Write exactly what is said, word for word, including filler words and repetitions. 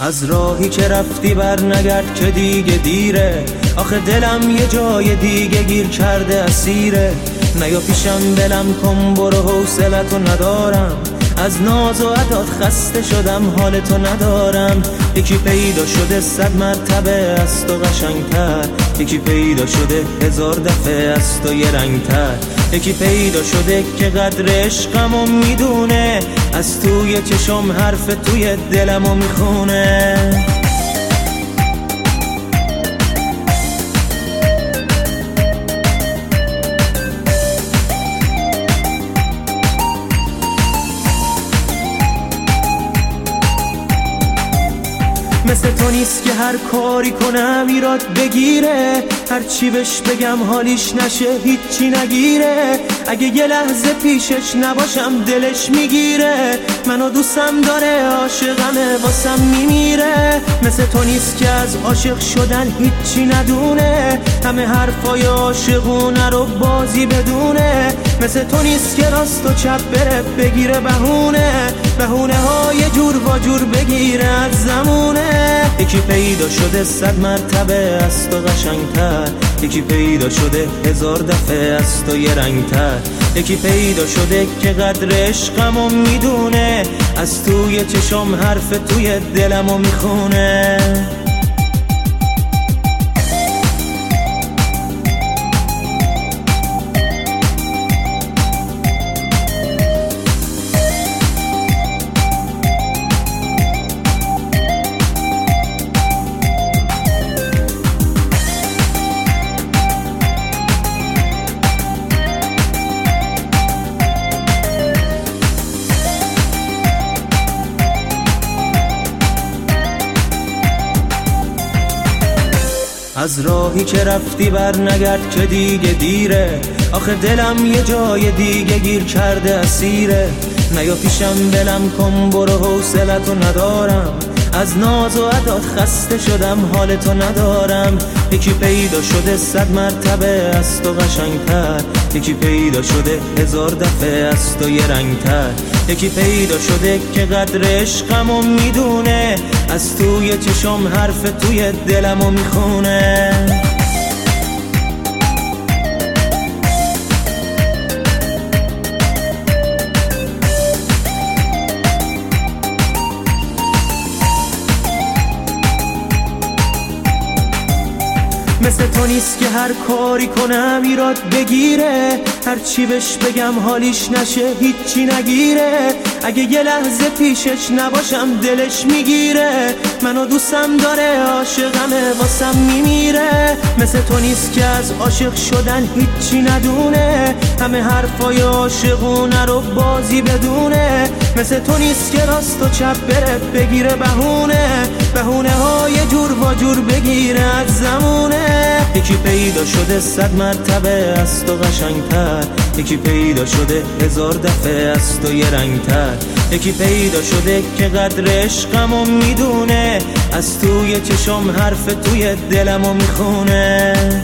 از راهی که رفتی بر نگرد که دیگه دیره، آخه دلم یه جای دیگه گیر کرده اسیره. نیا پیشم دلم کن برو حوصلتو ندارم، از ناز و عداد خسته شدم حالتو ندارم. یکی پیدا شده صد مرتبه از تو قشنگتر، یکی پیدا شده هزار دفعه از تو یه رنگتر. یکی پیدا شده که قدر عشقمو میدونه، از توی چشم حرف توی دلمو میخونه. مثل تو نیست که هر کاری کنم ایراد بگیره، هر چی بهش بگم حالیش نشه هیچی نگیره. اگه یه لحظه پیشش نباشم دلش میگیره، منو دوستم داره عاشقمه واسم میمیره. مثل تو نیست که از عاشق شدن هیچی ندونه، همه حرفای عاشقونه رو بازی بدونه. مثل تو نیست که راست و چپ بره بگیره بهونه، بهونه های جور و جور بگیره از زمونه. یکی پیدا شده صد مرتبه از تو قشنگتر، یکی پیدا شده هزار دفعه از تو یه رنگتر. یکی پیدا شده که قدر عشقمو میدونه، از توی چشم حرف توی دلمو میخونه. از راهی که رفتی بر نگرد که دیگه دیره، آخه دلم یه جای دیگه گیر کرده اسیره. نیا پیشم دلم کن برو حوصلتو ندارم، از ناز و عداد خسته شدم حالتو ندارم. یکی پیدا شده صد مرتبه از تو قشنگتر، یکی پیدا شده هزار دفعه از تو یه رنگتر. یکی پیدا شده که قدر عشقمو میدونه، از توی چشم حرف توی دلمو میخونه. مثل تو نیست که هر کاری کنم ایراد بگیره، هر چی بهش بگم حالیش نشه هیچی نگیره. اگه یه لحظه پیشش نباشم دلش میگیره، منو دوستم داره عاشقمه واسم میمیره. مثل تو نیست که از عاشق شدن هیچی ندونه، همه حرفای عاشقونه رو بازی بدونه. مثل تو نیست که راست و چپ بره بگیره بهونه، بهونه های جور و جور بگیره از زمونه. یکی پیدا شده صد مرتبه از تو قشنگتر، یکی پیدا شده هزار دفعه از تو یه رنگتر. یکی پیدا شده که قدر عشقمو میدونه، از توی چشم حرف توی دلمو میخونه.